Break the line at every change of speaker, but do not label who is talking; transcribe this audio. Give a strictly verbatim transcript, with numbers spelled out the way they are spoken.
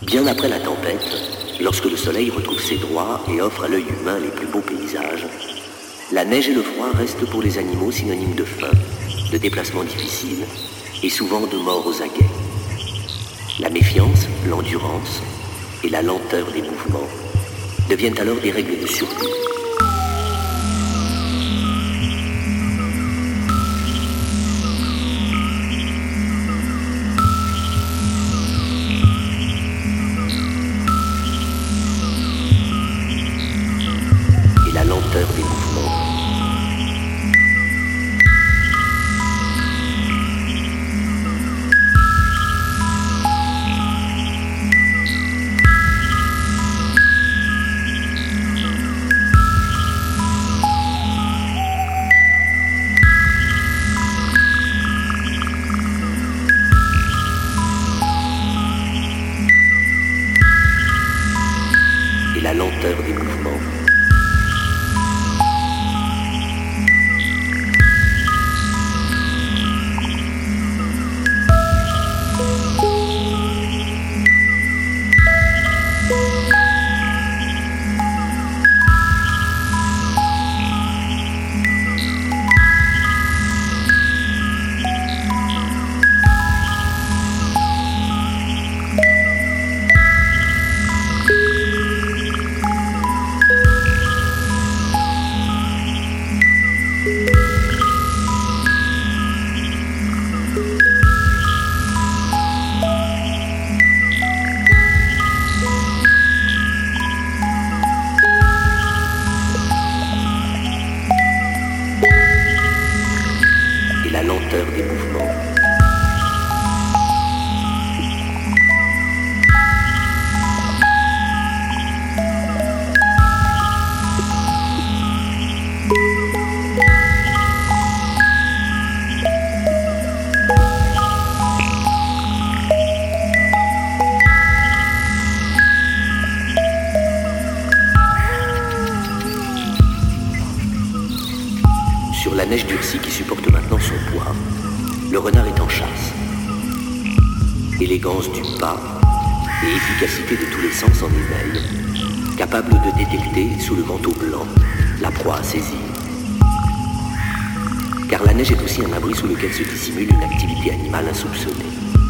Bien après la tempête, lorsque le soleil retrouve ses droits et offre à l'œil humain les plus beaux paysages, la neige et le froid restent pour les animaux synonymes de faim, de déplacements difficiles et souvent de mort aux aguets. La méfiance, l'endurance et la lenteur des mouvements deviennent alors des règles de survie. Des mouvements. Et la lenteur des mouvements. La lenteur des mouvements. Sur la neige durcie qui supporte maintenant son poids, le renard est en chasse. Élégance du pas et efficacité de tous les sens en éveil, capable de détecter sous le manteau blanc la proie à saisir. Car la neige est aussi un abri sous lequel se dissimule une activité animale insoupçonnée.